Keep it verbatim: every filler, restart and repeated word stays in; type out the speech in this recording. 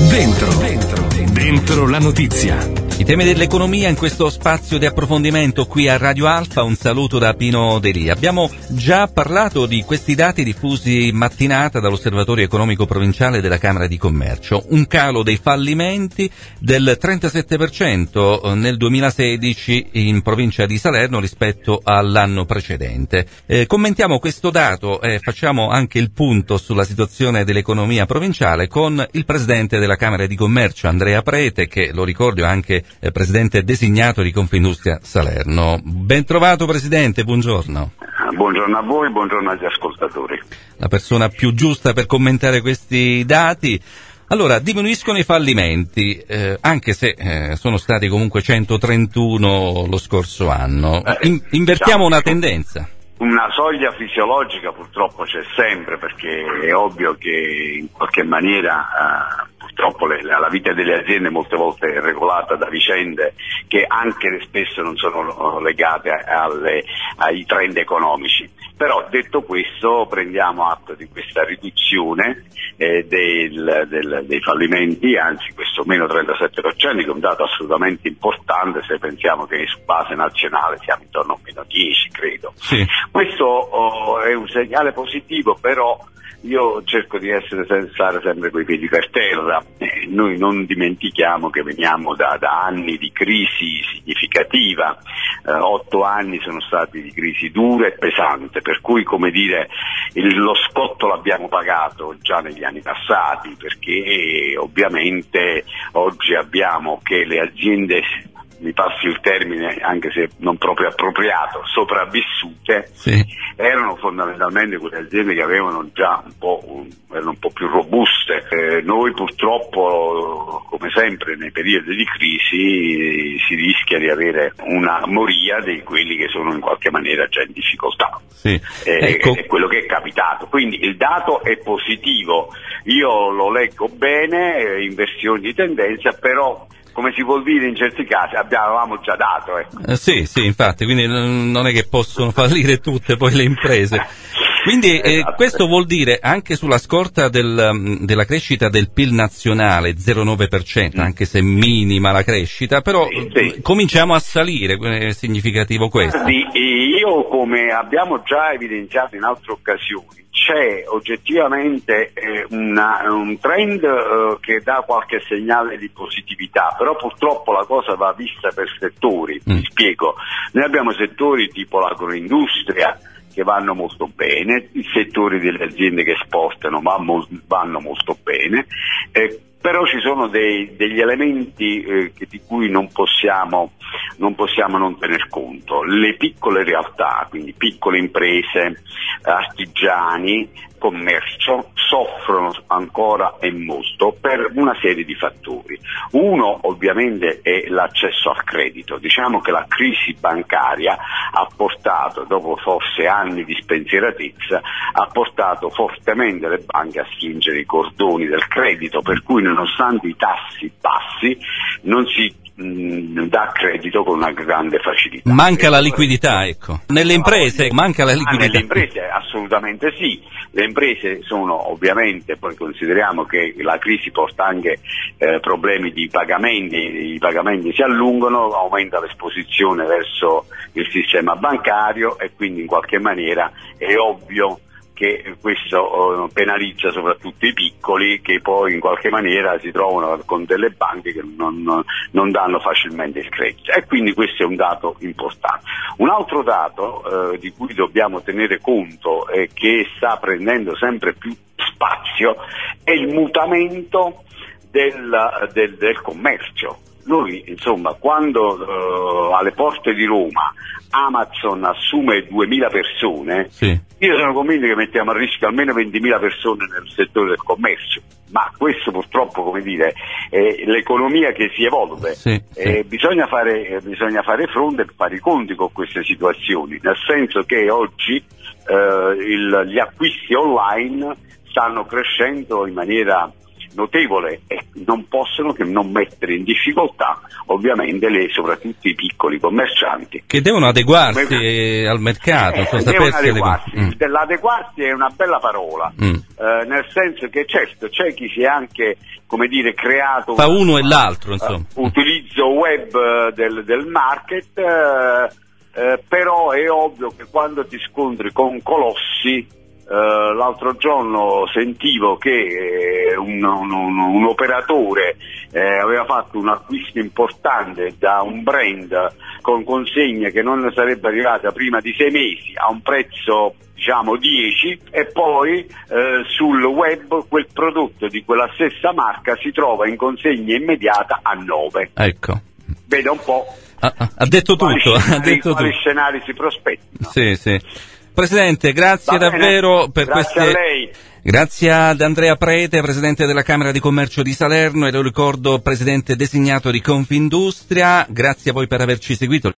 Dentro, dentro, dentro la notizia. I temi dell'economia in questo spazio di approfondimento qui a Radio Alfa. Un saluto da Pino Delì. Abbiamo già parlato di questi dati diffusi in mattinata dall'Osservatorio Economico Provinciale della Camera di Commercio. Un calo dei fallimenti del trentasette per cento nel duemilasedici in provincia di Salerno rispetto all'anno precedente. Eh, commentiamo questo dato e facciamo anche il punto sulla situazione dell'economia provinciale con il Presidente della Camera di Commercio, Andrea Prete, che lo ricordo è anche eh, Presidente designato di Confindustria Salerno. Ben trovato Presidente, buongiorno. Buongiorno a voi, buongiorno agli ascoltatori. La persona più giusta per commentare questi dati. Allora, diminuiscono i fallimenti, eh, anche se eh, sono stati comunque centotrentuno lo scorso anno. In, invertiamo una tendenza. Una soglia fisiologica purtroppo c'è sempre, perché è ovvio che in qualche maniera eh, purtroppo le, la vita delle aziende molte volte è regolata da vicende che anche spesso non sono legate alle, ai trend economici. Però detto questo, prendiamo atto di questa riduzione eh, del, del, dei fallimenti, anzi questo meno trentasette per cento, che è un dato assolutamente importante se pensiamo che su base nazionale siamo intorno a un meno dieci, credo. Sì. Questo oh, è un segnale positivo, però io cerco di essere, stare sempre coi piedi per terra. Eh, noi non dimentichiamo che veniamo da, da anni di crisi significativa, eh, otto anni sono stati di crisi dura e pesante, per cui, come dire, il, lo scotto l'abbiamo pagato già negli anni passati, perché eh, ovviamente oggi abbiamo che le aziende, mi passi il termine anche se non proprio appropriato, sopravvissute, sì, erano fondamentalmente quelle aziende che avevano già un po', un, erano un po' più robuste. Eh, noi purtroppo, come sempre nei periodi di crisi, si rischia di avere una moria di quelli che sono in qualche maniera già in difficoltà. Sì. Eh, Ecco. È quello che è capitato, quindi il dato è positivo, io lo leggo bene, inversioni di tendenza, però come si vuol dire in certi casi avevamo già dato. Ecco. Eh, sì, sì, infatti, quindi non è che possono fallire tutte poi le imprese. Quindi eh, Esatto. questo vuol dire anche sulla scorta del, della crescita del P I L nazionale, zero virgola nove per cento, mm. anche se minima la crescita, però sì, sì. cominciamo a salire, è significativo questo. Sì, io, come abbiamo già evidenziato in altre occasioni, c'è oggettivamente eh, una, un trend eh, che dà qualche segnale di positività, però purtroppo la cosa va vista per settori. Mm. Vi spiego, noi abbiamo settori tipo l'agroindustria che vanno molto bene, i settori delle aziende che esportano vanno molto bene, eh, però ci sono dei, degli elementi eh, che, di cui non possiamo, non possiamo non tener conto. Le piccole realtà, quindi piccole imprese, artigiani, commercio, soffrono ancora e molto per una serie di fattori. Uno ovviamente è l'accesso al credito. Diciamo che la crisi bancaria ha portato, dopo forse anni di spensieratezza, ha portato fortemente le banche a stringere i cordoni del credito, per cui nonostante i tassi bassi non si mh, dà credito con una grande facilità. Manca la liquidità, ecco. Nelle imprese manca la liquidità. Ah, nelle imprese assolutamente sì. Le imprese sono ovviamente, poi consideriamo che la crisi porta anche eh, problemi di pagamenti, i pagamenti si allungano, aumenta l'esposizione verso il sistema bancario e quindi in qualche maniera è ovvio che questo uh, penalizza soprattutto i piccoli, che poi in qualche maniera si trovano con delle banche che non, non danno facilmente il credito, e quindi questo è un dato importante. Un altro dato uh, di cui dobbiamo tenere conto e che sta prendendo sempre più spazio è il mutamento del, del, del commercio. Noi, insomma, quando uh, alle porte di Roma Amazon assume duemila persone, sì, io sono convinto che mettiamo a rischio almeno ventimila persone nel settore del commercio, ma questo purtroppo, come dire, è l'economia che si evolve. Sì, sì. Eh, bisogna fare, eh, bisogna fare fronte e fare i conti con queste situazioni, nel senso che oggi eh, il, gli acquisti online stanno crescendo in maniera notevole e non possono che non mettere in difficoltà ovviamente le, soprattutto i piccoli commercianti. Che devono adeguarsi Come, al mercato, eh, cioè devono sapersi adeguarsi. adeguarsi. Mm. L'adeguarsi è una bella parola, Mm. eh, nel senso che certo c'è chi si è anche, come dire, creato Fa un, uno e l'altro, insomma. Uh, utilizzo web del, del market, uh, uh, però è ovvio che quando ti scontri con colossi, Uh, l'altro giorno sentivo che eh, un, un, un, un operatore eh, aveva fatto un acquisto importante da un brand con consegne che non sarebbe arrivata prima di sei mesi a un prezzo diciamo dieci, e poi eh, sul web quel prodotto di quella stessa marca si trova in consegna immediata a nove. Ecco. Vede un po'. Ha, ha detto quali tutto. Scenari, ha detto quali tutto. scenari si prospettano. Sì, sì. Presidente, grazie Va bene. davvero per Grazie queste... a lei. Grazie ad Andrea Prete, Presidente della Camera di Commercio di Salerno e lo ricordo Presidente designato di Confindustria. Grazie a voi per averci seguito.